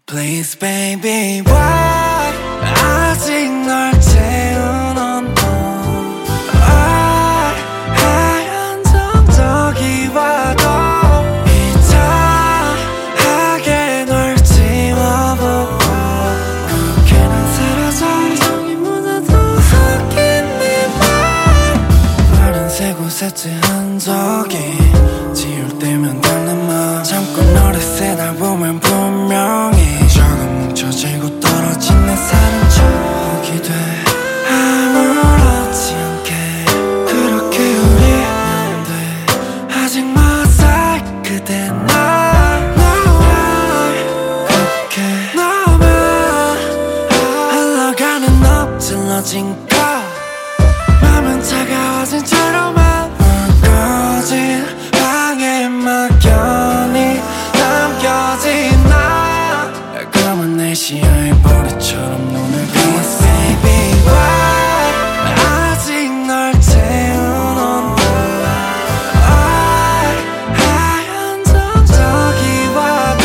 Please baby why 아직 널 채우는 하얀 정적이 와도 이상하게 널 지워보고 그렇게 난 사라져 정이 묻어도 섞인 네말 파란색 옷에 찌한 적이 지울 때면 달라마 잠깐 노릇에 날 보면 분명히 조금 뭉쳐지고 떨어진 내 살은 적이 돼 아무렇지 않게 그렇게 우리면 돼 아직 맞아 그대 나 그렇게 너만 흘러가는 엎질러진 거 맘은 차가워진 채로만 울거진 방에 막연히 남겨진 나 까만 내 시야에 보리처럼 눈을 감았어 Baby why 아직 널 채우는 하얀 정적이 와도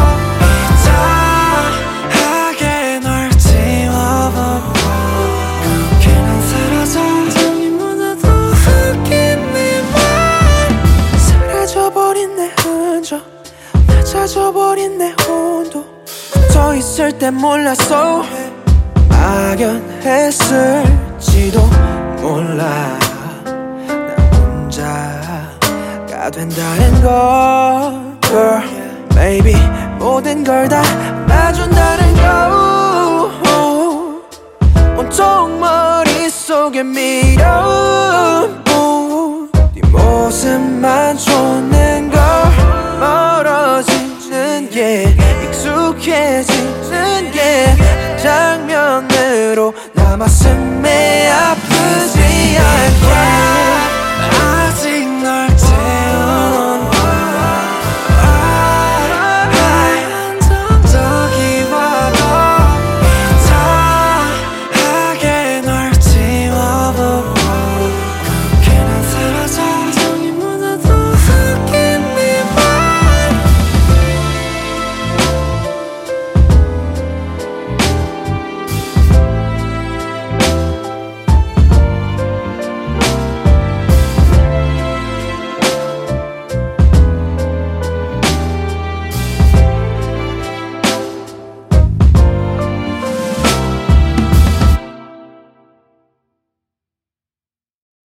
이상하게 널 지워보고 그렇게 난 사라져 정이 묻어도 섞인 네말 사라져버린 내 흔적 낮아져버린 내 온도 붙어있을 땐 몰랐어 막연했을지도 몰라 나 혼자가 된다는 걸 Girl, baby 모든 걸 다 봐준다는 거 온통 머릿속에 미련 네 모습만 쫓는 걸 멀어지는 게 익숙해지는 게 장면으로 남아 스며야